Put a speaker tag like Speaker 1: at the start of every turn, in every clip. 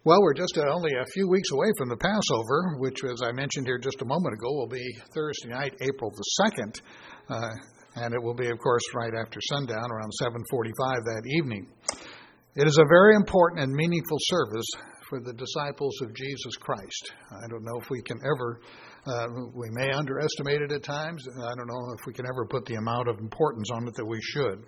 Speaker 1: Well, we're just only a few weeks away from the Passover, which, as I mentioned here just a moment ago, will be Thursday night, April the 2nd. And it will be, of course, right after sundown, around 7:45 that evening. It is a very important and meaningful service for the disciples of Jesus Christ. I don't know if we can ever, we may underestimate it at times. I don't know if we can ever put the amount of importance on it that we should.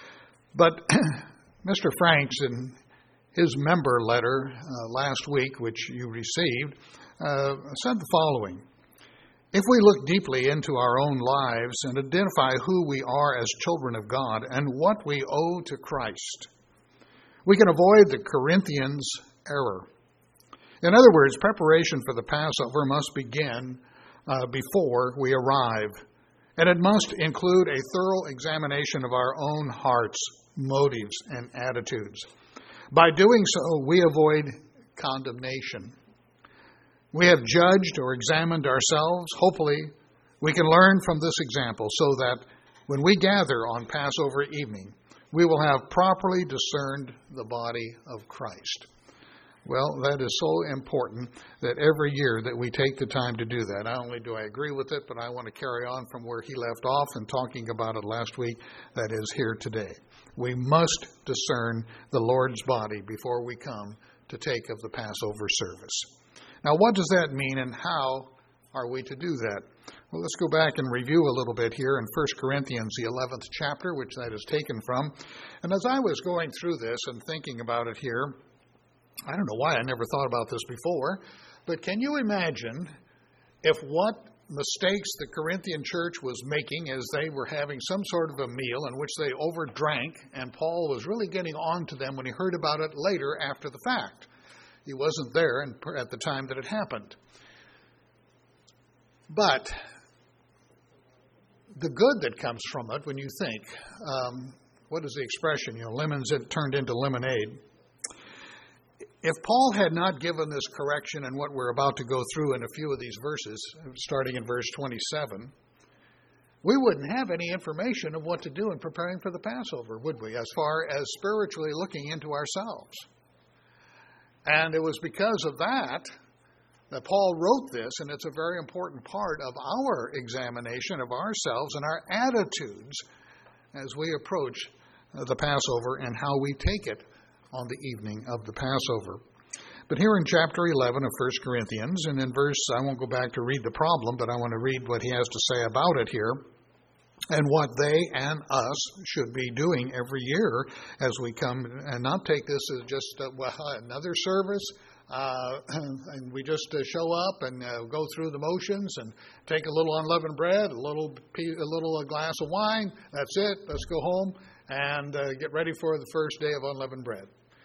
Speaker 1: But Mr. Franks, in his member letter last week, which you received, said the following: if we look deeply into our own lives and identify who we are as children of God and what we owe to Christ, we can avoid the Corinthians' error. In other words, preparation for the Passover must begin before we arrive, and it must include a thorough examination of our own hearts, motives, and attitudes. By doing so, we avoid condemnation. We have judged or examined ourselves. Hopefully, we can learn from this example so that when we gather on Passover evening, we will have properly discerned the body of Christ. Well, that is so important that every year that we take the time to do that. Not only do I agree with it, but I want to carry on from where he left off and talking about it last week, that is here today. We must discern the Lord's body before we come to take of the Passover service. Now, what does that mean, and how are we to do that? Well, let's go back and review a little bit here in 1 Corinthians, the 11th chapter, which that is taken from. And as I was going through this and thinking about it here, I don't know why I never thought about this before, but can you imagine if what mistakes the Corinthian church was making as they were having some sort of a meal in which they overdrank, and Paul was really getting on to them when he heard about it later after the fact. He wasn't there at the time that it happened. But the good that comes from it, when you think, what is the expression? Lemons turned into lemonade. If Paul had not given this correction and what we're about to go through in a few of these verses, starting in verse 27, we wouldn't have any information of what to do in preparing for the Passover, would we, as far as spiritually looking into ourselves. And it was because of that Paul wrote this, and it's a very important part of our examination of ourselves and our attitudes as we approach the Passover and how we take it on the evening of the Passover. But here in chapter 11 of 1 Corinthians, and in verse, I won't go back to read the problem, but I want to read what he has to say about it here, and what they and us should be doing every year as we come, and not take this as just another service, and we just show up and go through the motions and take a little unleavened bread, a little glass of wine. That's it. Let's go home and get ready for the first day of unleavened bread.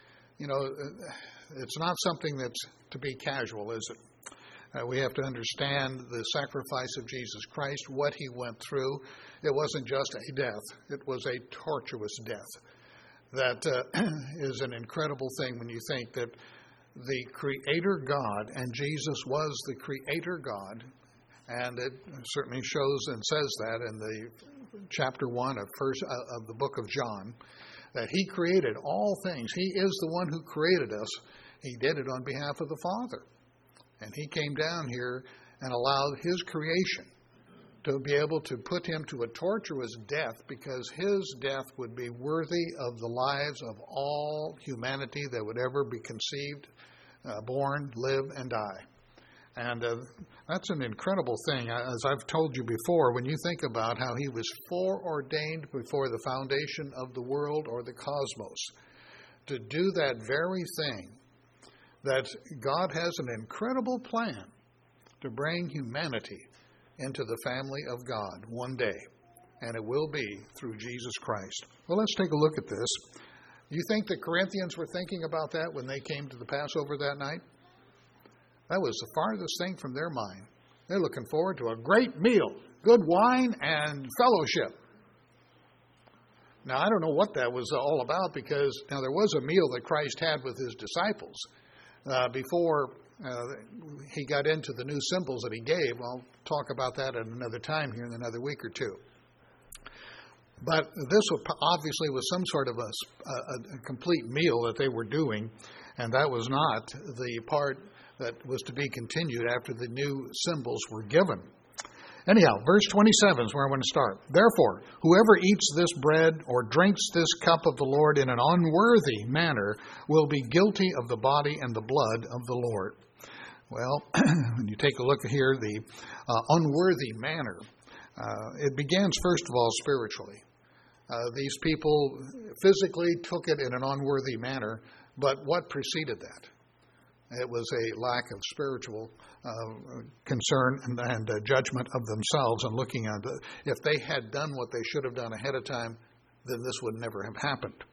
Speaker 1: It's not something that's to be casual, is it? We have to understand the sacrifice of Jesus Christ, what he went through. It wasn't just a death. It was a tortuous death. That is an incredible thing when you think that the Creator God, and Jesus was the Creator God, and it certainly shows and says that in the chapter 1 of the book of John, that he created all things. He is the one who created us. He did it on behalf of the Father. And he came down here and allowed his creation to be able to put him to a torturous death, because his death would be worthy of the lives of all humanity that would ever be conceived, born, live, and die. And that's an incredible thing. As I've told you before, when you think about how he was foreordained before the foundation of the world or the cosmos to do that very thing, that God has an incredible plan to bring humanity into the family of God one day. And it will be through Jesus Christ. Well, let's take a look at this. You think the Corinthians were thinking about that when they came to the Passover that night? That was the farthest thing from their mind. They're looking forward to a great meal, good wine, and fellowship. Now, I don't know what that was all about, because now there was a meal that Christ had with his disciples before he got into the new symbols that he gave. I'll talk about that at another time here in another week or two. But this obviously was some sort of a complete meal that they were doing. And that was not the part that was to be continued after the new symbols were given. Anyhow, verse 27 is where I want to start. Therefore, whoever eats this bread or drinks this cup of the Lord in an unworthy manner will be guilty of the body and the blood of the Lord. Well, when you take a look here, the unworthy manner, it begins first of all spiritually. These people physically took it in an unworthy manner, but what preceded that? It was a lack of spiritual concern and judgment of themselves and looking at it. If they had done what they should have done ahead of time, then this would never have happened.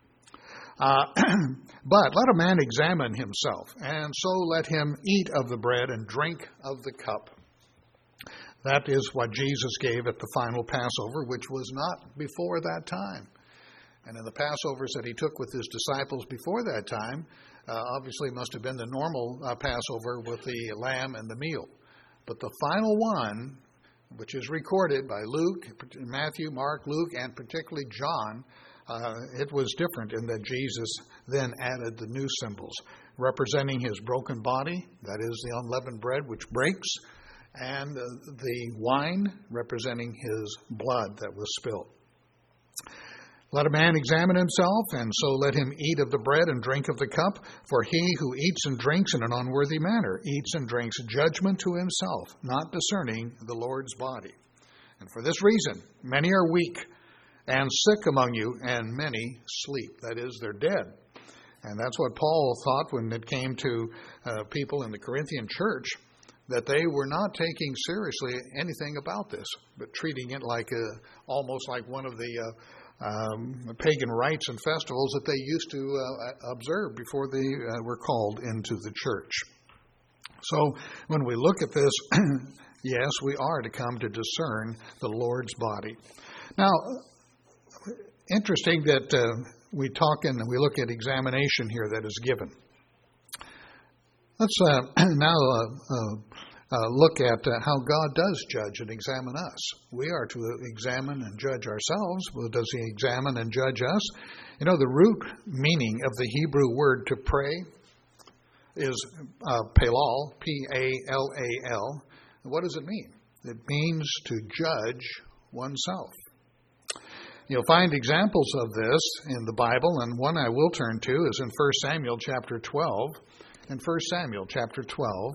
Speaker 1: But let a man examine himself, and so let him eat of the bread and drink of the cup. That is what Jesus gave at the final Passover, which was not before that time. And in the Passovers that he took with his disciples before that time, obviously must have been the normal Passover with the lamb and the meal. But the final one, which is recorded by Luke, Matthew, Mark, Luke, and particularly John, it was different in that Jesus then added the new symbols, representing his broken body, that is the unleavened bread which breaks, and the wine representing his blood that was spilled. Let a man examine himself, and so let him eat of the bread and drink of the cup. For he who eats and drinks in an unworthy manner eats and drinks judgment to himself, not discerning the Lord's body. And for this reason, many are weak and sick among you, and many sleep. That is, they're dead. And that's what Paul thought when it came to people in the Corinthian church, that they were not taking seriously anything about this, but treating it like almost like one of the pagan rites and festivals that they used to observe before they were called into the church. So when we look at this, yes, we are to come to discern the Lord's body. Now, interesting that we look at examination here that is given. Let's now look at how God does judge and examine us. We are to examine and judge ourselves. Well, does he examine and judge us? You know, the root meaning of the Hebrew word to pray is palal, P-A-L-A-L. What does it mean? It means to judge oneself. You'll find examples of this in the Bible, and one I will turn to is in 1 Samuel chapter 12. In 1 Samuel chapter 12.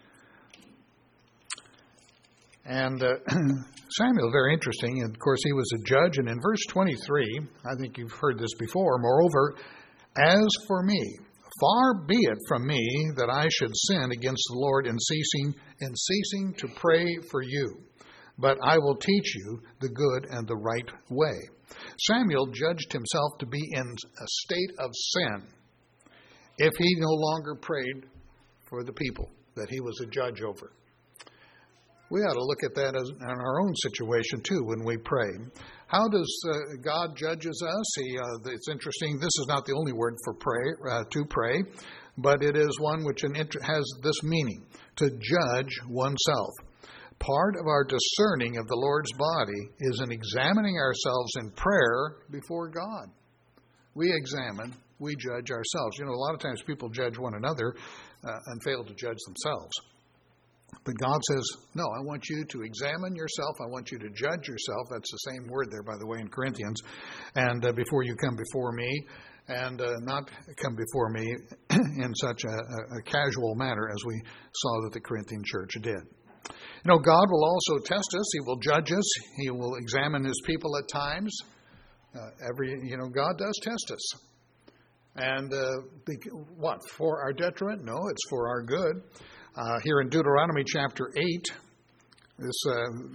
Speaker 1: And Samuel, very interesting. And of course, he was a judge. And in verse 23, I think you've heard this before. Moreover, as for me, far be it from me that I should sin against the Lord in ceasing to pray for you. But I will teach you the good and the right way. Samuel judged himself to be in a state of sin if he no longer prayed for the people that he was a judge over. We ought to look at that as in our own situation too when we pray. How does God judges us? It's interesting. This is not the only word for to pray, but it is one which has this meaning: to judge oneself. Part of our discerning of the Lord's body is in examining ourselves in prayer before God. We examine, we judge ourselves. You know, a lot of times people judge one another and fail to judge themselves. But God says, no, I want you to examine yourself. I want you to judge yourself. That's the same word there, by the way, in Corinthians. And before you come before me, and not come before me in such a casual manner as we saw that the Corinthian church did. You know, God will also test us. He will judge us. He will examine his people at times. God does test us. And what? For our detriment? No, it's for our good. Here in Deuteronomy chapter 8, this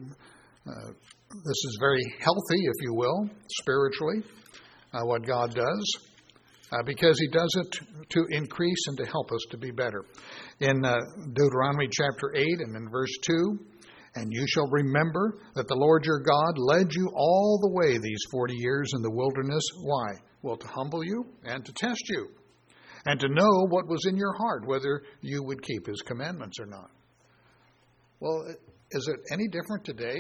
Speaker 1: is very healthy, if you will, spiritually, what God does, because he does it to increase and to help us to be better. In Deuteronomy chapter 8 and in verse 2, and you shall remember that the Lord your God led you all the way these 40 years in the wilderness. Why? Well, to humble you and to test you, and to know what was in your heart, whether you would keep his commandments or not. Well, is it any different today?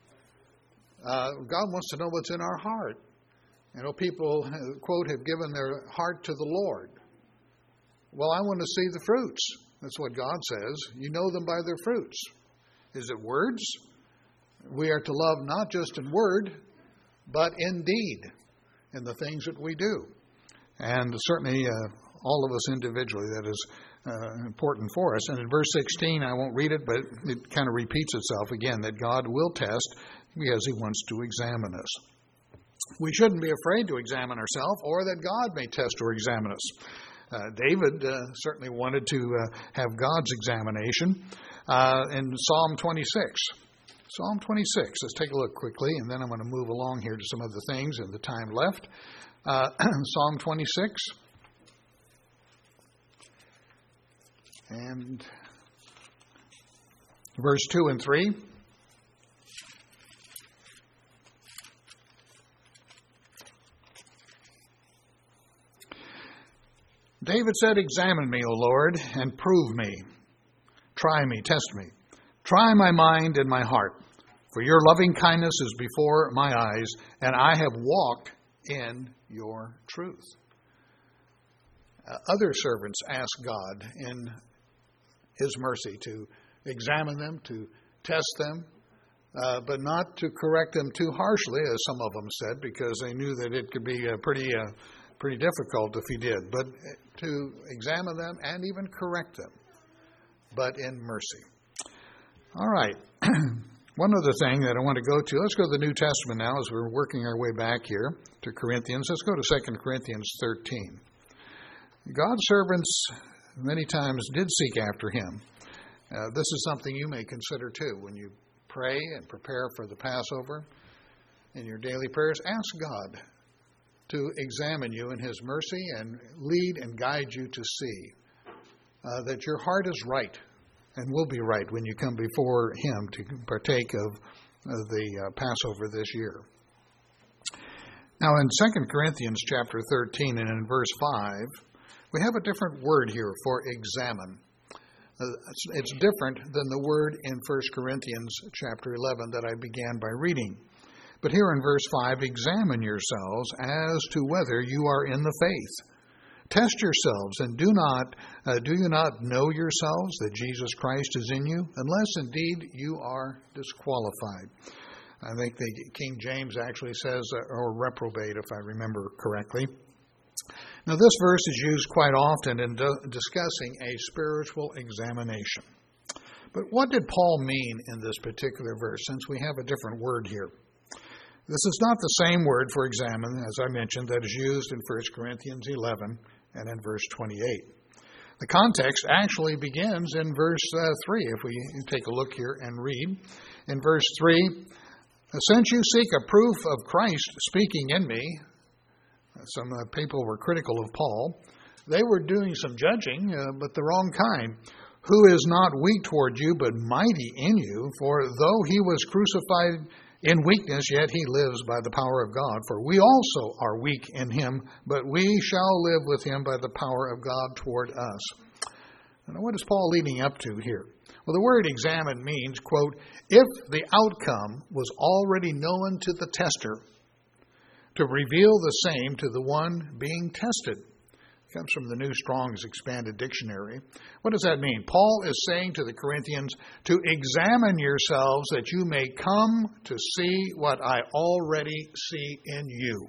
Speaker 1: God wants to know what's in our heart. You know, people, quote, have given their heart to the Lord. Well, I want to see the fruits. That's what God says. You know them by their fruits. Is it words? We are to love not just in word, but in deed, in the things that we do. And certainly all of us individually, that is important for us. And in verse 16, I won't read it, but it kind of repeats itself again, that God will test because He wants to examine us. We shouldn't be afraid to examine ourselves, or that God may test or examine us. David certainly wanted to have God's examination in Psalm 26. Psalm 26. Let's take a look quickly, and then I'm going to move along here to some other things in the time left. Psalm 26. And verse 2 and 3. David said, "Examine me, O Lord, and prove me. Try me, test me. Try my mind and my heart. For your loving kindness is before my eyes, and I have walked in your truth." Other servants ask God in His mercy to examine them, to test them, but not to correct them too harshly, as some of them said, because they knew that it could be pretty difficult if He did. But to examine them and even correct them, but in mercy. All right. One other thing that I want to go to, let's go to the New Testament now as we're working our way back here to Corinthians. Let's go to 2 Corinthians 13. God's servants many times did seek after Him. This is something you may consider too. When you pray and prepare for the Passover in your daily prayers, ask God to examine you in His mercy and lead and guide you to see that your heart is right and will be right when you come before Him to partake of the Passover this year. Now in 2 Corinthians chapter 13 and in verse 5, we have a different word here for examine. It's different than the word in 1 Corinthians chapter 11 that I began by reading. But here in verse 5, examine yourselves as to whether you are in the faith. Test yourselves, and do you not know yourselves that Jesus Christ is in you, unless indeed you are disqualified. I think the King James actually says, or reprobate, if I remember correctly. Now, this verse is used quite often in discussing a spiritual examination. But what did Paul mean in this particular verse, since we have a different word here? This is not the same word for examine, as I mentioned, that is used in 1 Corinthians 11 and in verse 28. The context actually begins in verse 3, if we take a look here and read. In verse 3, "Since you seek a proof of Christ speaking in me," some people were critical of Paul. They were doing some judging, but the wrong kind. "Who is not weak toward you, but mighty in you? For though He was crucified in weakness, yet He lives by the power of God. For we also are weak in Him, but we shall live with Him by the power of God toward us." Now, what is Paul leading up to here? Well, the word examine means, quote, if the outcome was already known to the tester, to reveal the same to the one being tested. It comes from the New Strong's Expanded Dictionary. What does that mean? Paul is saying to the Corinthians to examine yourselves that you may come to see what I already see in you.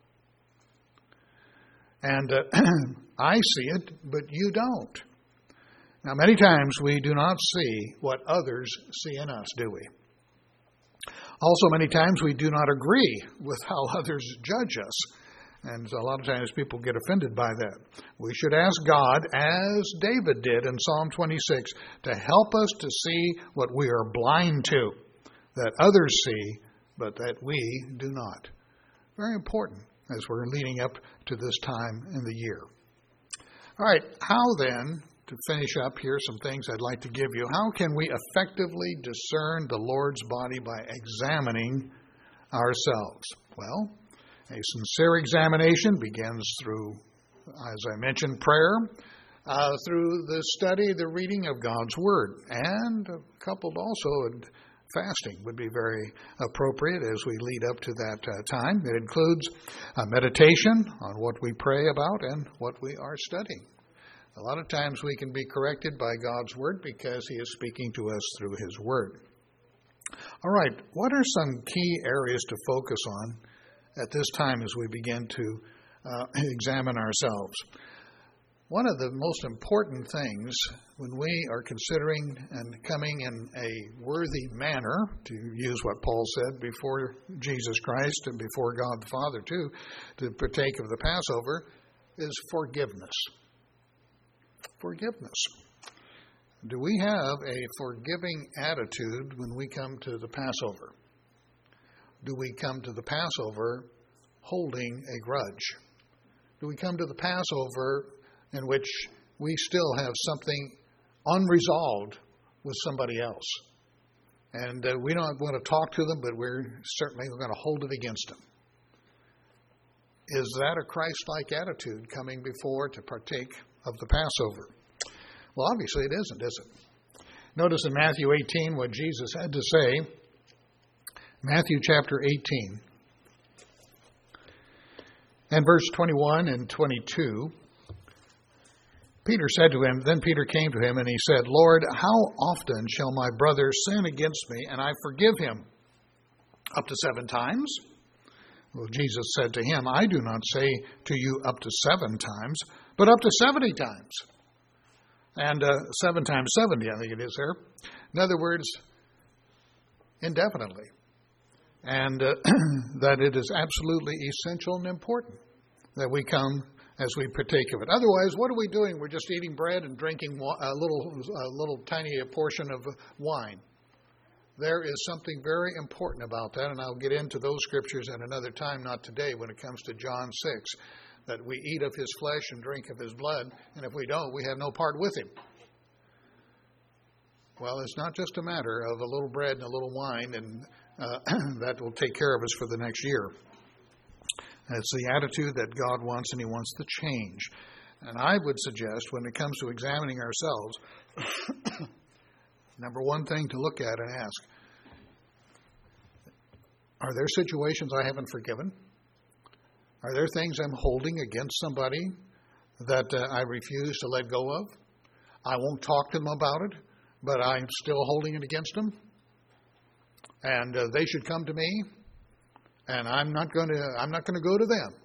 Speaker 1: And I see it, but you don't. Now, many times we do not see what others see in us, do we? Also, many times we do not agree with how others judge us. And a lot of times people get offended by that. We should ask God, as David did in Psalm 26, to help us to see what we are blind to, that others see, but that we do not. Very important as we're leading up to this time in the year. All right, how then, to finish up here, some things I'd like to give you. How can we effectively discern the Lord's body by examining ourselves? Well, a sincere examination begins through, as I mentioned, prayer, through the study, the reading of God's Word, and coupled also with fasting would be very appropriate as we lead up to that time. It includes meditation on what we pray about and what we are studying. A lot of times we can be corrected by God's Word because He is speaking to us through His Word. All right, what are some key areas to focus on at this time as we begin to examine ourselves? One of the most important things when we are considering and coming in a worthy manner, to use what Paul said, before Jesus Christ and before God the Father too, to partake of the Passover, is forgiveness. Forgiveness. Do we have a forgiving attitude when we come to the Passover? Do we come to the Passover holding a grudge? Do we come to the Passover in which we still have something unresolved with somebody else? And we don't want to talk to them, but we're certainly going to hold it against them. Is that a Christ-like attitude coming before to partake of the Passover? Well, obviously it isn't, is it? Notice in Matthew 18 what Jesus had to say. Matthew chapter 18 and verse 21 and 22. Peter said to him, then Peter came to him and he said, Lord, how often shall my brother sin against me and I forgive him? Up to 7 times? Well, Jesus said to him, I do not say to you up to 7 times, but up to 70 times. And 7 times 70, I think it is there. In other words, indefinitely. And that it is absolutely essential and important that we come as we partake of it. Otherwise, what are we doing? We're just eating bread and drinking a little tiny portion of wine. There is something very important about that, and I'll get into those scriptures at another time, not today, when it comes to John 6, that we eat of His flesh and drink of His blood, and if we don't, we have no part with Him. Well, it's not just a matter of a little bread and a little wine, and that will take care of us for the next year. It's the attitude that God wants, and He wants to change. And I would suggest, when it comes to examining ourselves, number one thing to look at and ask, are there situations I haven't forgiven? Are there things I'm holding against somebody that I refuse to let go of? I won't talk to them about it, but I'm still holding it against them. And they should come to me, and I'm not going to go to them.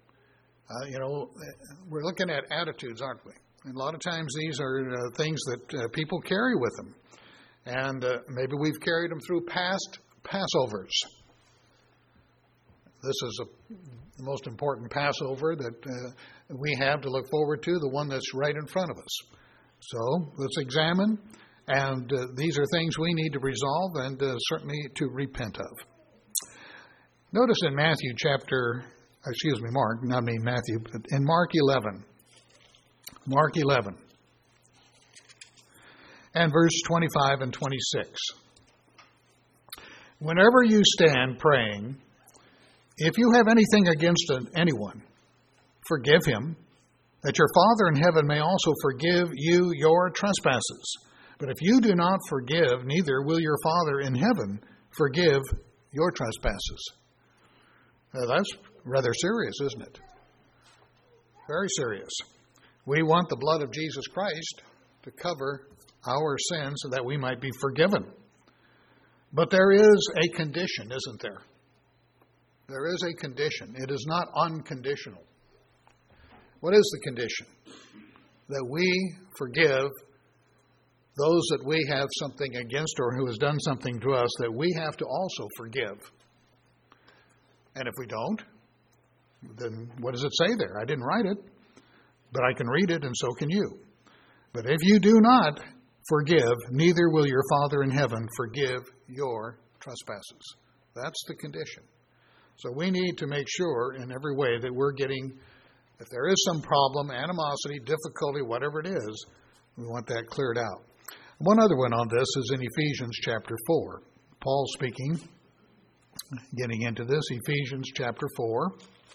Speaker 1: We're looking at attitudes, aren't we? And a lot of times these are things that people carry with them. And maybe we've carried them through past Passovers. This is the most important Passover that we have to look forward to, the one that's right in front of us. So let's examine, and these are things we need to resolve and certainly to repent of. Notice in Mark, but in Mark 11. Mark 11. And verse 25 and 26. Whenever you stand praying, if you have anything against anyone, forgive him, that your Father in heaven may also forgive you your trespasses. But if you do not forgive, neither will your Father in heaven forgive your trespasses. Now, that's rather serious, isn't it? Very serious. We want the blood of Jesus Christ to cover our sins so that we might be forgiven. But there is a condition, isn't there? There is a condition. It is not unconditional. What is the condition? That we forgive those that we have something against or who has done something to us, that we have to also forgive. And if we don't, then what does it say there? I didn't write it, but I can read it and so can you. But if you do not forgive, neither will your Father in heaven forgive your trespasses. That's the condition. So we need to make sure in every way that we're getting, if there is some problem, animosity, difficulty, whatever it is, we want that cleared out. One other one on this is in Ephesians chapter 4. Paul speaking, getting into this, Ephesians chapter 4.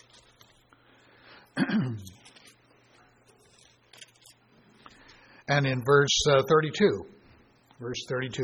Speaker 1: And in verse 32. Verse 32.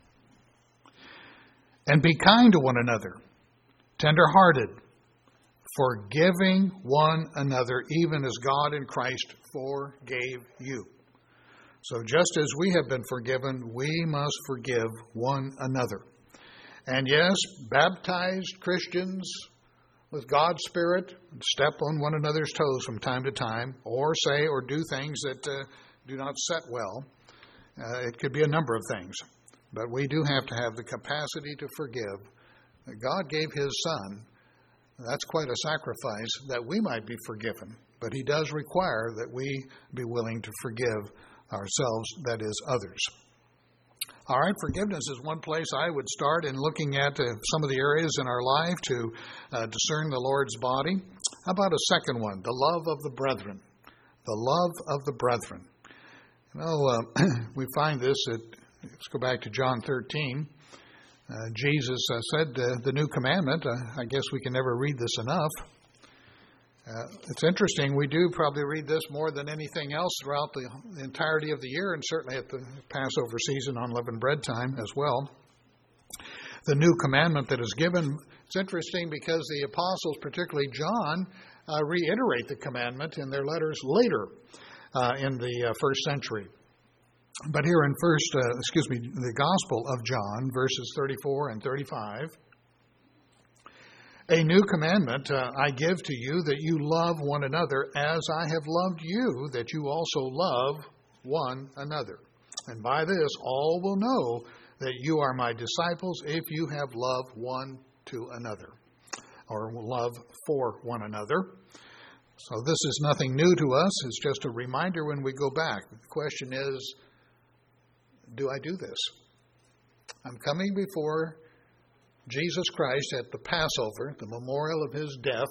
Speaker 1: And be kind to one another, tender-hearted, forgiving one another, even as God in Christ forgave you. So just as we have been forgiven, we must forgive one another. And yes, baptized Christians with God's Spirit step on one another's toes from time to time, or say or do things that do not set well. It could be a number of things. But we do have to have the capacity to forgive. God gave His Son. That's quite a sacrifice that we might be forgiven. But He does require that we be willing to forgive ourselves, that is, others. All right, forgiveness is one place I would start in looking at some of the areas in our life to discern the Lord's body. How about a second one? The love of the brethren. The love of the brethren. You know, we find this at, let's go back to John 13. Jesus said the new commandment. I guess we can never read this enough. It's interesting. We do probably read this more than anything else throughout the entirety of the year, and certainly at the Passover season on leavened bread time as well. The new commandment that is given, it's interesting because the apostles, particularly John, reiterate the commandment in their letters later in the first century. But here in the Gospel of John, verses 34 and 35, a new commandment I give to you, that you love one another as I have loved you, that you also love one another. And by this all will know that you are my disciples if you have love one to another, or love for one another. So this is nothing new to us. It's just a reminder when we go back. The question is, do I do this? I'm coming before Jesus Christ at the Passover, the memorial of His death.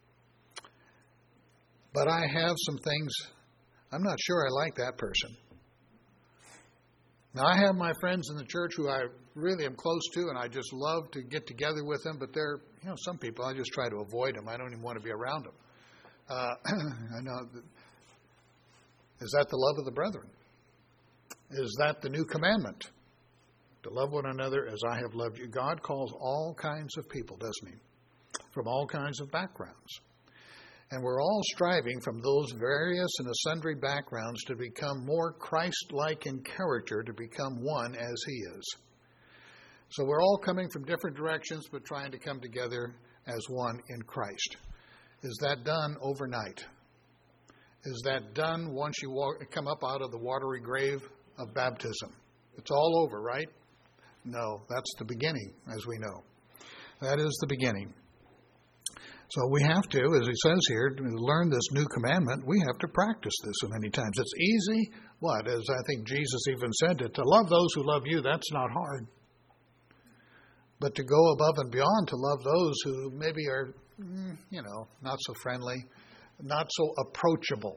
Speaker 1: But I have some things, I'm not sure I like that person. Now, I have my friends in the church who I really am close to, and I just love to get together with them. But they're, some people, I just try to avoid them. I don't even want to be around them. I know. Is that the love of the brethren? Is that the new commandment? To love one another as I have loved you. God calls all kinds of people, doesn't He? From all kinds of backgrounds. And we're all striving from those various and sundry backgrounds to become more Christ-like in character, to become one as He is. So we're all coming from different directions, but trying to come together as one in Christ. Is that done overnight? Is that done once you come up out of the watery grave of baptism? It's all over, right? No, that's the beginning, as we know. That is the beginning. So we have to, as He says here, to learn this new commandment, we have to practice this so many times. It's easy, as I think Jesus even said, to love those who love you, that's not hard. But to go above and beyond to love those who maybe are, not so friendly, not so approachable.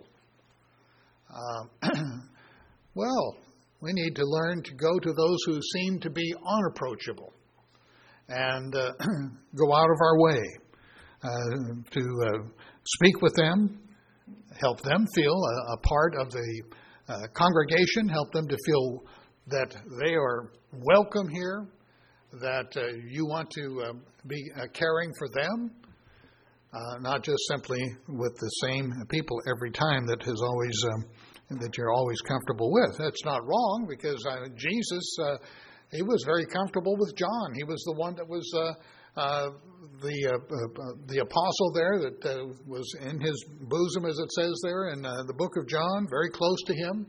Speaker 1: We need to learn to go to those who seem to be unapproachable and go out of our way to speak with them, help them feel a part of the congregation, help them to feel that they are welcome here, that you want to be caring for them, not just simply with the same people every time that has always that you're always comfortable with. That's not wrong, because Jesus, He was very comfortable with John. He was the one that was the apostle there that was in his bosom, as it says there in the book of John, very close to him.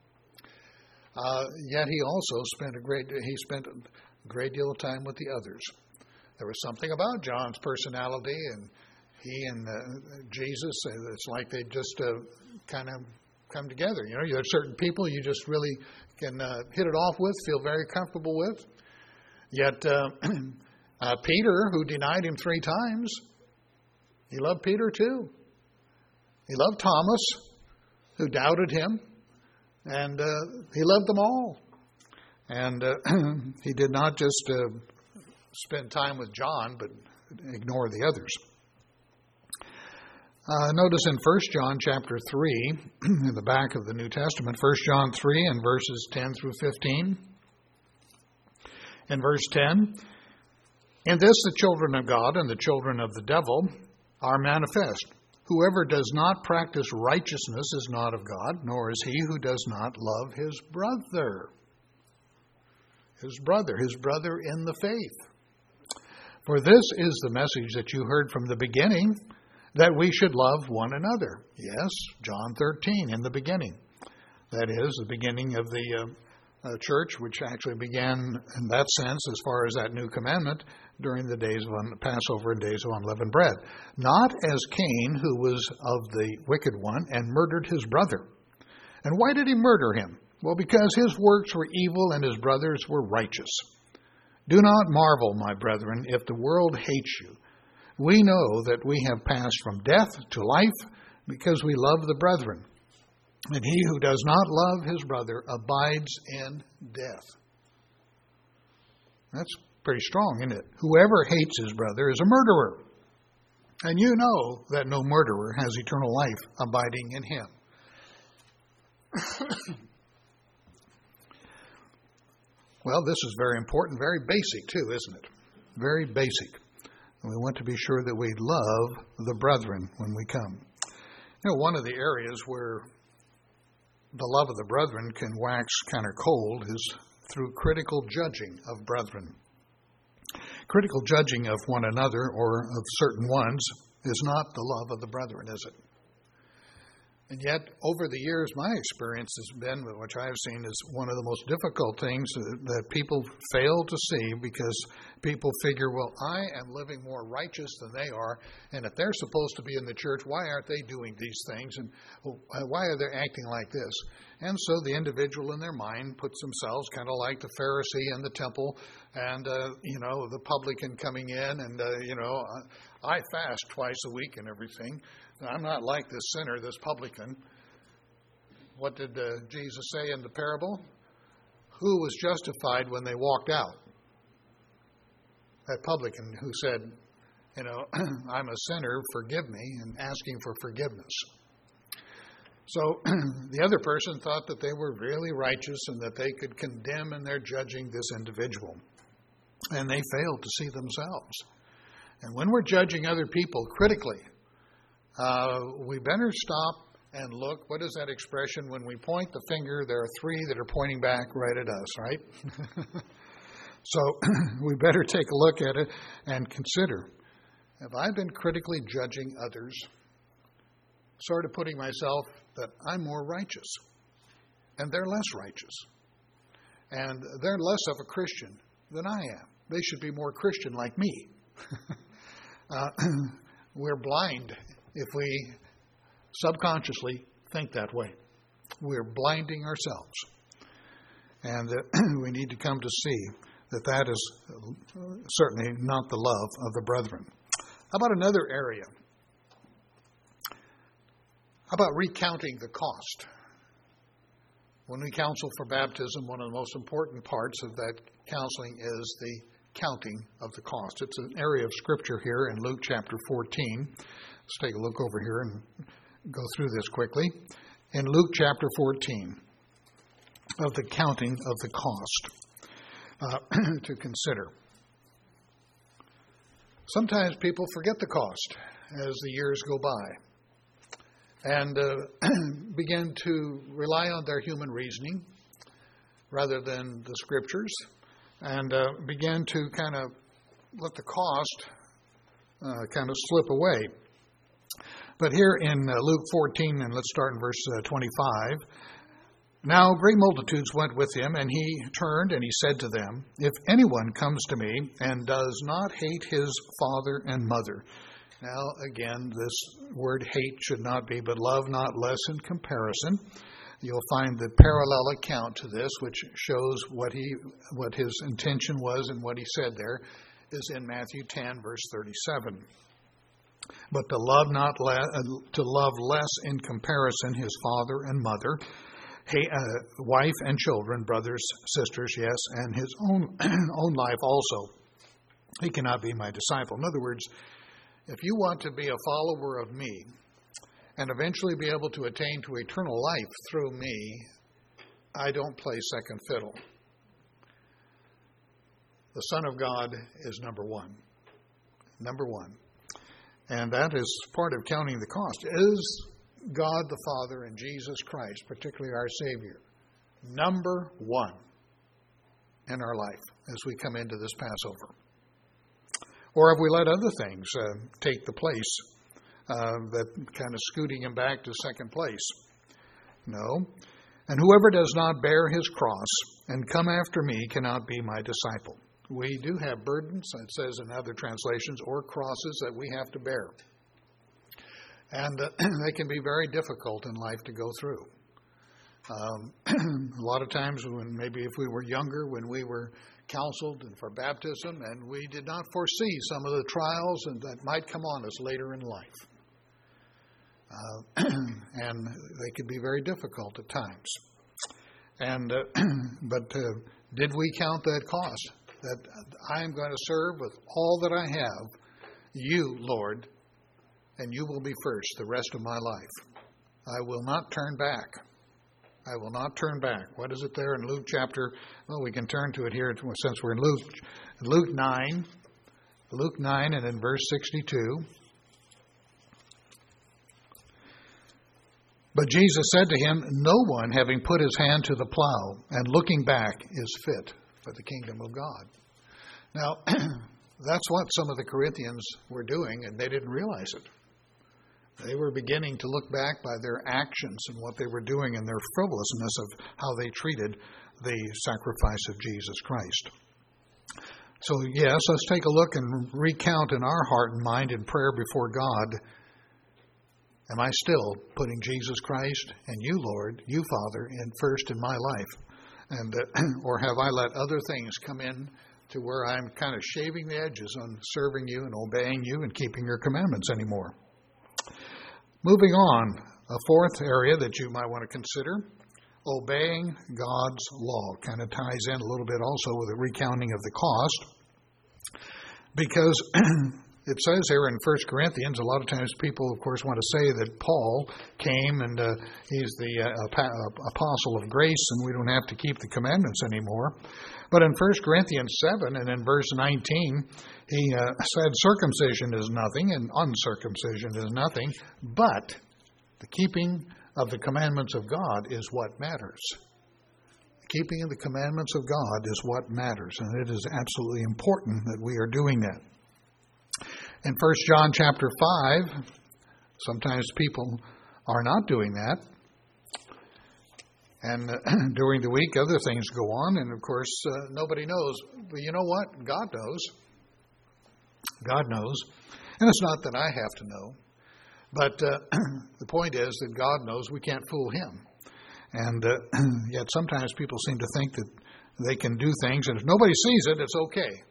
Speaker 1: Yet he also spent a great deal of time with the others. There was something about John's personality, and he and Jesus, it's like they just kind of come together. You have certain people you just really can hit it off with, feel very comfortable with. Yet Peter, who denied Him 3 times, He loved Peter too. He loved Thomas, who doubted Him, and He loved them all. And He did not just spend time with John, but ignore the others. Notice in 1 John chapter 3, in the back of the New Testament, 1 John 3 and verses 10 through 15. In verse 10, in this the children of God and the children of the devil are manifest. Whoever does not practice righteousness is not of God, nor is he who does not love his brother. His brother in the faith. For this is the message that you heard from the beginning, that we should love one another. Yes, John 13, in the beginning. That is, the beginning of the church, which actually began in that sense, as far as that new commandment, during the days of Passover and days of unleavened bread. Not as Cain, who was of the wicked one, and murdered his brother. And why did he murder him? Well, because his works were evil and his brothers were righteous. Do not marvel, my brethren, if the world hates you. We know that we have passed from death to life because we love the brethren. And he who does not love his brother abides in death. That's pretty strong, isn't it? Whoever hates his brother is a murderer. And you know that no murderer has eternal life abiding in him. Well, this is very important, very basic too, isn't it? Very basic. And we want to be sure that we love the brethren when we come. You know, one of the areas where the love of the brethren can wax kind of cold is through critical judging of brethren. Critical judging of one another or of certain ones is not the love of the brethren, is it? And yet, over the years, my experience has been, which I have seen, is one of the most difficult things that people fail to see, because people figure, well, I am living more righteous than they are, and if they're supposed to be in the church, why aren't they doing these things, and why are they acting like this? And so the individual in their mind puts themselves kind of like the Pharisee in the temple, and, the publican coming in, and, I fast twice a week and everything. I'm not like this sinner, this publican. What did Jesus say in the parable? Who was justified when they walked out? That publican who said, I'm a sinner, forgive me, and asking for forgiveness. So the other person thought that they were really righteous and that they could condemn in their judging this individual. And they failed to see themselves. And when we're judging other people critically, we better stop and look. What is that expression? When we point the finger, there are three that are pointing back right at us, right? So we better take a look at it and consider, have I been critically judging others, sort of putting myself that I'm more righteous and they're less righteous, and they're less of a Christian than I am. They should be more Christian like me. We're blind if we subconsciously think that way. We're blinding ourselves. And we need to come to see that that is certainly not the love of the brethren. How about another area? How about recounting the cost? When we counsel for baptism, one of the most important parts of that counseling is the counting of the cost. It's an area of Scripture here in Luke chapter 14. Let's take a look over here and go through this quickly. In Luke chapter 14, of the counting of the cost to consider. Sometimes people forget the cost as the years go by and begin to rely on their human reasoning rather than the Scriptures, and begin to kind of let the cost kind of slip away. But here in Luke 14, and let's start in verse 25. Now great multitudes went with him, and he turned and he said to them, if anyone comes to me and does not hate his father and mother. Now again, this word hate should not be, but love not less in comparison. You'll find the parallel account to this, which shows what his intention was and what he said there, is in Matthew 10, verse 37. But to love less in comparison his father and mother, wife and children, brothers, sisters, yes, and his own life also. He cannot be my disciple. In other words, if you want to be a follower of me and eventually be able to attain to eternal life through me, I don't play second fiddle. The Son of God is number one. Number one. And that is part of counting the cost. Is God the Father and Jesus Christ, particularly our Savior, number one in our life as we come into this Passover? Or have we let other things take the place, that kind of scooting him back to second place? No. And whoever does not bear his cross and come after me cannot be my disciple. We do have burdens, it says in other translations, or crosses that we have to bear. And they can be very difficult in life to go through. A lot of times, when maybe if we were younger, when we were counseled and for baptism, and we did not foresee some of the trials that might come on us later in life. And they could be very difficult at times. And but did we count that cost? That I am going to serve with all that I have, you, Lord, and you will be first the rest of my life. I will not turn back. I will not turn back. What is it there in Luke chapter? Well, we can turn to it here since we're in Luke. Luke 9 and in verse 62. But Jesus said to him, no one, having put his hand to the plow and looking back, is fit for the kingdom of God. Now, that's what some of the Corinthians were doing, and they didn't realize it. They were beginning to look back by their actions and what they were doing and their frivolousness of how they treated the sacrifice of Jesus Christ. So, yes, let's take a look and recount in our heart and mind in prayer before God. Am I still putting Jesus Christ and you, Lord, you, Father, in first in my life? And or have I let other things come in to where I'm kind of shaving the edges on serving you and obeying you and keeping your commandments anymore? Moving on, a fourth area that you might want to consider, obeying God's law. Kind of ties in a little bit also with the recounting of the cost. Because it says here in 1 Corinthians, a lot of times people, of course, want to say that Paul came and he's the apostle of grace and we don't have to keep the commandments anymore. But in 1 Corinthians 7 and in verse 19, he said circumcision is nothing and uncircumcision is nothing, but the keeping of the commandments of God is what matters. The keeping of the commandments of God is what matters, and it is absolutely important that we are doing that. In 1 John chapter 5, sometimes people are not doing that. And during the week, other things go on. And, of course, nobody knows. But you know what? God knows. God knows. And it's not that I have to know. But the point is that God knows we can't fool him. And yet sometimes people seem to think that they can do things. And if nobody sees it, it's okay.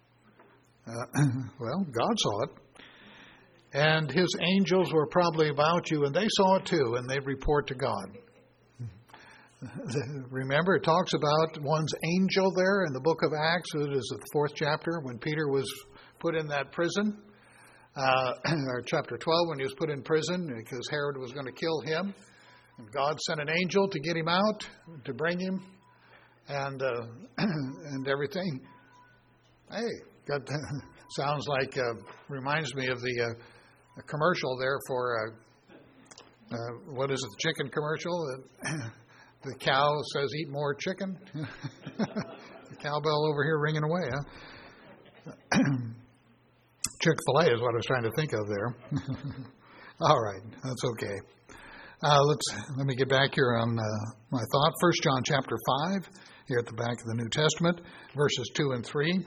Speaker 1: Well, God saw it. And his angels were probably about you, and they saw it too, and they report to God. Remember, it talks about one's angel there in the book of Acts. It is the 4th chapter when Peter was put in that prison. Or chapter 12 when he was put in prison because Herod was going to kill him. And God sent an angel to get him out, to bring him, and everything. Hey, God, sounds like, reminds me of the commercial there for, what is it, the chicken commercial? The cow says, eat more chicken. The cowbell over here ringing away, huh? Chick-fil-A is what I was trying to think of there. All right, that's okay. Let me get back here on my thought. 1 John chapter 5, here at the back of the New Testament, verses 2 and 3.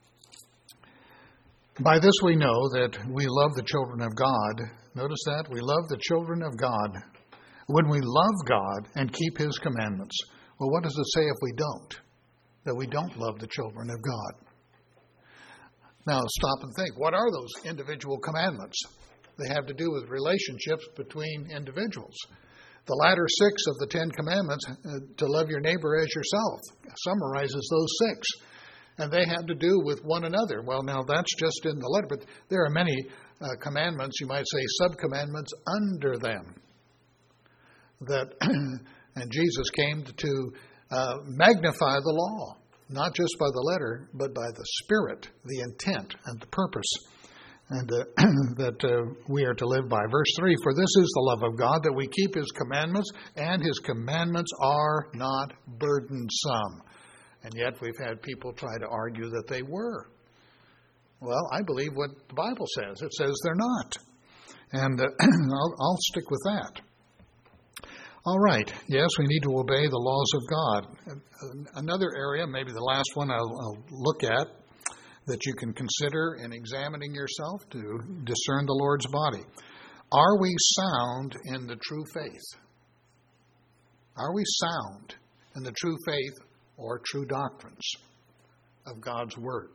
Speaker 1: By this we know that we love the children of God. Notice that? We love the children of God when we love God and keep his commandments. Well, what does it say if we don't? That we don't love the children of God. Now, stop and think. What are those individual commandments? They have to do with relationships between individuals. The latter 6 of the 10 commandments, to love your neighbor as yourself, summarizes those 6. And they have to do with one another. Well, now that's just in the letter, but there are many commandments, you might say sub-commandments under them. That and Jesus came to magnify the law, not just by the letter, but by the spirit, the intent, and the purpose. and that we are to live by. Verse 3, for this is the love of God, that we keep His commandments, and His commandments are not burdensome. And yet we've had people try to argue that they were. Well, I believe what the Bible says. It says they're not. And I'll stick with that. All right. Yes, we need to obey the laws of God. Another area, maybe the last one I'll look at, that you can consider in examining yourself to discern the Lord's body. Are we sound in the true faith? Are we sound in the true faith or true doctrines of God's Word?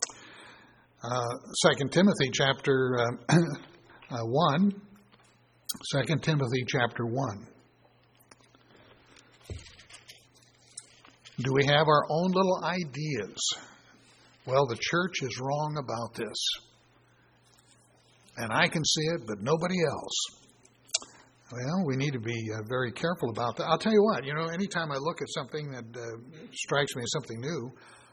Speaker 1: 2 Timothy chapter 1. 2 Timothy chapter 1. Do we have our own little ideas? Well, the church is wrong about this. And I can see it, but nobody else. Well, we need to be very careful about that. I'll tell you what, anytime I look at something that strikes me as something new,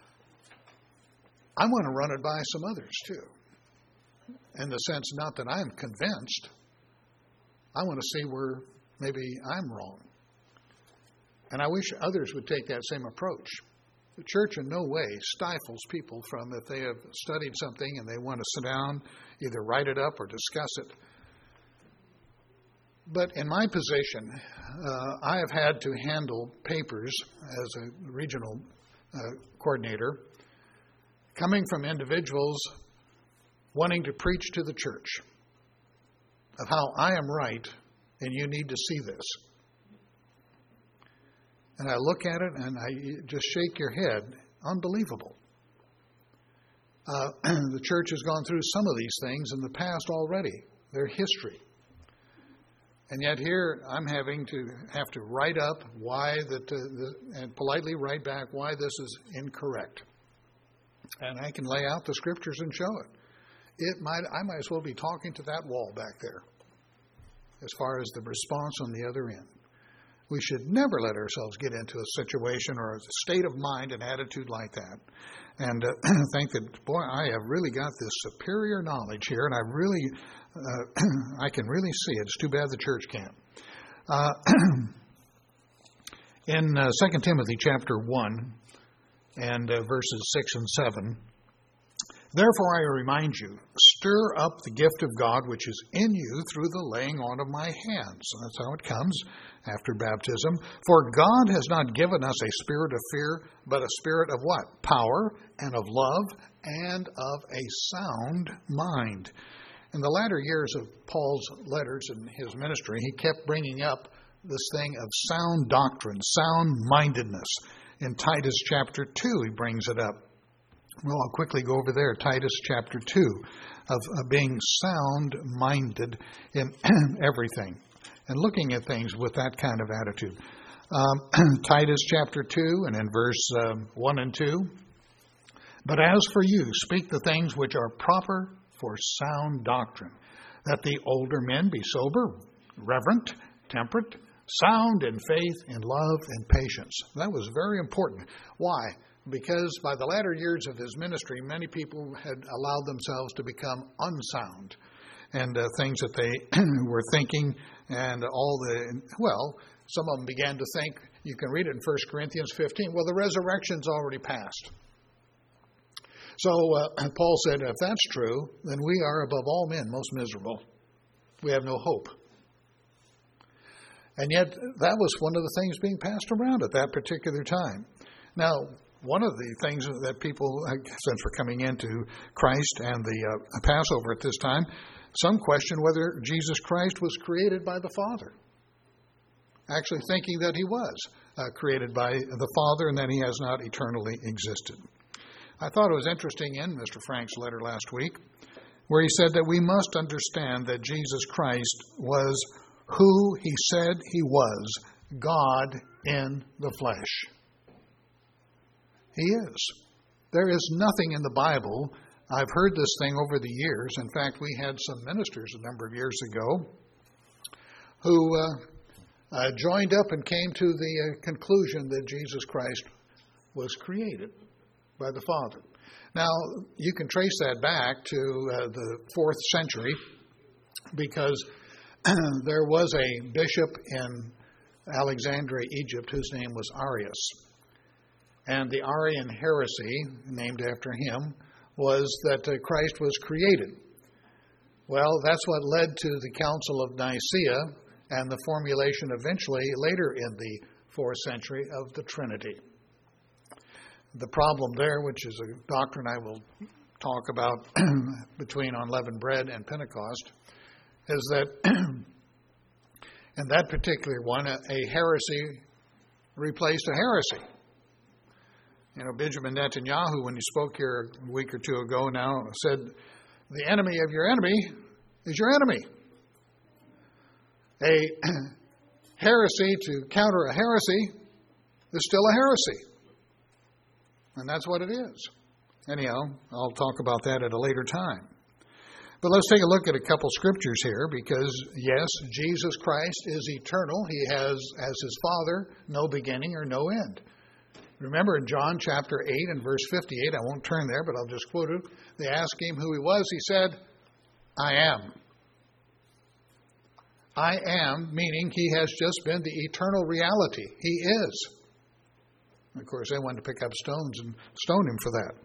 Speaker 1: I want to run it by some others too. In the sense, not that I'm convinced. I want to see where maybe I'm wrong. And I wish others would take that same approach. The church in no way stifles people from, if they have studied something and they want to sit down, either write it up or discuss it. But in my position, I have had to handle papers as a regional coordinator, coming from individuals wanting to preach to the church of how I am right and you need to see this. And I look at it and I just shake your head. Unbelievable. The church has gone through some of these things in the past already. They're history. And yet here I'm having to write up why and politely write back why this is incorrect. And I can lay out the scriptures and show it. I might as well be talking to that wall back there as far as the response on the other end. We should never let ourselves get into a situation or a state of mind and attitude like that. And think that, boy, I have really got this superior knowledge here, and I can really see it. It's too bad the church can't. In 2 Timothy chapter 1 and verses 6 and 7, therefore I remind you, stir up the gift of God which is in you through the laying on of my hands. And that's how it comes after baptism. For God has not given us a spirit of fear, but a spirit of what? Power and of love and of a sound mind. In the latter years of Paul's letters and his ministry, he kept bringing up this thing of sound doctrine, sound-mindedness. In Titus chapter 2, he brings it up. Well, I'll quickly go over there. Titus chapter 2, of being sound-minded in everything and looking at things with that kind of attitude. Titus chapter 2 and in verse 1 and 2. But as for you, speak the things which are proper for sound doctrine, that the older men be sober, reverent, temperate, sound in faith, in love, and patience. That was very important. Why? Because by the latter years of his ministry, many people had allowed themselves to become unsound. And things that they were thinking and some of them began to think, you can read it in 1 Corinthians 15, well, the resurrection's already passed. So Paul said, if that's true, then we are above all men most miserable. We have no hope. And yet that was one of the things being passed around at that particular time. Now, one of the things that people, since we're coming into Christ and the Passover at this time, some question whether Jesus Christ was created by the Father. Actually thinking that he was created by the Father and that he has not eternally existed. I thought it was interesting in Mr. Frank's letter last week, where he said that we must understand that Jesus Christ was who he said he was, God in the flesh. He is. There is nothing in the Bible. I've heard this thing over the years. In fact, we had some ministers a number of years ago who joined up and came to the conclusion that Jesus Christ was created by the Father. Now, you can trace that back to the 4th century because there was a bishop in Alexandria, Egypt, whose name was Arius. And the Arian heresy, named after him, was that Christ was created. Well, that's what led to the Council of Nicaea and the formulation eventually, later in the 4th century, of the Trinity. The problem there, which is a doctrine I will talk about between unleavened bread and Pentecost, is that in that particular one, a heresy replaced a heresy. You know, Benjamin Netanyahu, when he spoke here a week or two ago now, said, the enemy of your enemy is your enemy. A heresy to counter a heresy is still a heresy. And that's what it is. Anyhow, I'll talk about that at a later time. But let's take a look at a couple scriptures here because, yes, Jesus Christ is eternal. He has, as his Father, no beginning or no end. Remember in John chapter 8 and verse 58, I won't turn there, but I'll just quote it. They asked him who he was. He said, I am. I am, meaning he has just been the eternal reality. He is. Of course, they wanted to pick up stones and stone him for that.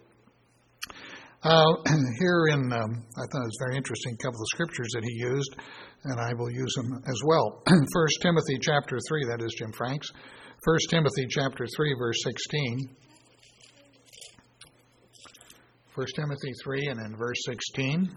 Speaker 1: Here in, I thought it was very interesting, a couple of scriptures that he used, and I will use them as well. 1 Timothy chapter 3, that is Jim Franks. 1 Timothy chapter 3, verse 16. 1 Timothy 3 and in verse 16.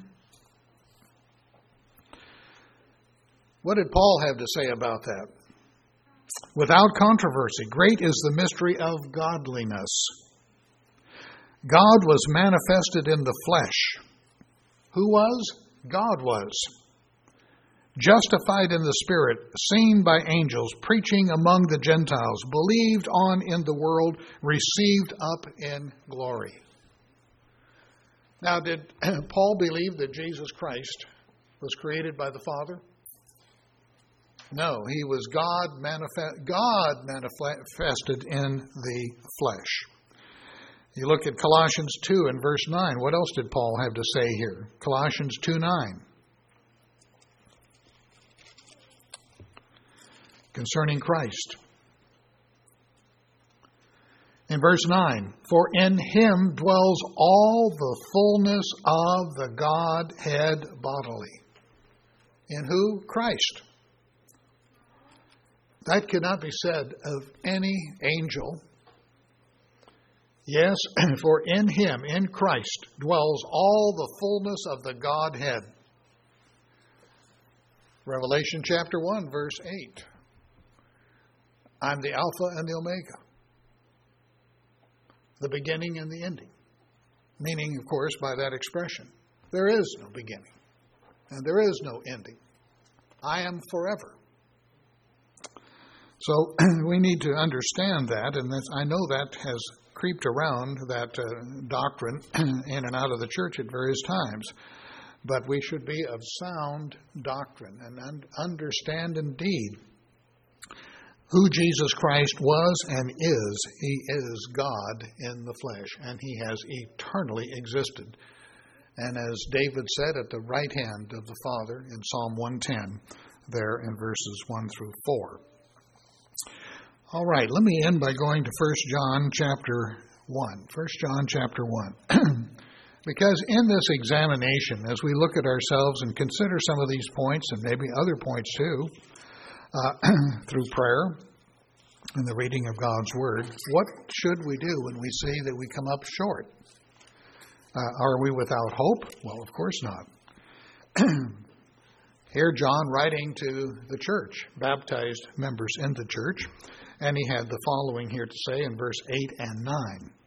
Speaker 1: What did Paul have to say about that? Without controversy, great is the mystery of godliness. God was manifested in the flesh. Who was? God was. Justified in the Spirit, seen by angels, preaching among the Gentiles, believed on in the world, received up in glory. Now, did Paul believe that Jesus Christ was created by the Father? No, he was God manifested in the flesh. You look at Colossians 2 and verse 9. What else did Paul have to say here? Colossians 2:9. Concerning Christ. In verse 9, for in him dwells all the fullness of the Godhead bodily. In who? Christ. That could not be said of any angel. Yes, for in him, in Christ, dwells all the fullness of the Godhead. Revelation chapter 1, verse 8. I'm the Alpha and the Omega. The beginning and the ending. Meaning, of course, by that expression, there is no beginning and there is no ending. I am forever. So we need to understand that, and I know that has creeped around, that doctrine in and out of the church at various times. But we should be of sound doctrine and understand indeed who Jesus Christ was and is. He is God in the flesh, and he has eternally existed. And as David said, at the right hand of the Father in Psalm 110, there in verses 1 through 4. All right, let me end by going to 1 John chapter 1. 1 John chapter 1. Because in this examination, as we look at ourselves and consider some of these points, and maybe other points too, through prayer and the reading of God's Word, what should we do when we see that we come up short? Are we without hope? Well, of course not. Here John writing to the church, baptized members in the church, and he had the following here to say in verse 8 and 9.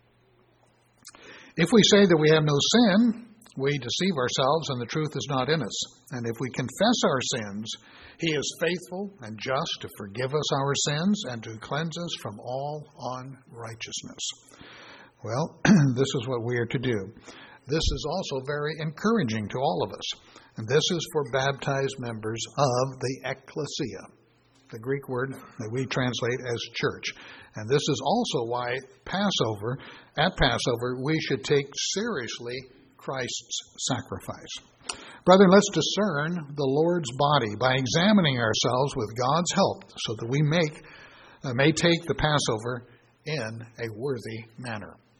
Speaker 1: If we say that we have no sin, we deceive ourselves and the truth is not in us. And if we confess our sins, he is faithful and just to forgive us our sins and to cleanse us from all unrighteousness. Well, this is what we are to do. This is also very encouraging to all of us. And this is for baptized members of the ecclesia. the Greek word that we translate as church. And this is also why at Passover, we should take seriously Christ's sacrifice. Brethren, let's discern the Lord's body by examining ourselves with God's help so that we may take the Passover in a worthy manner.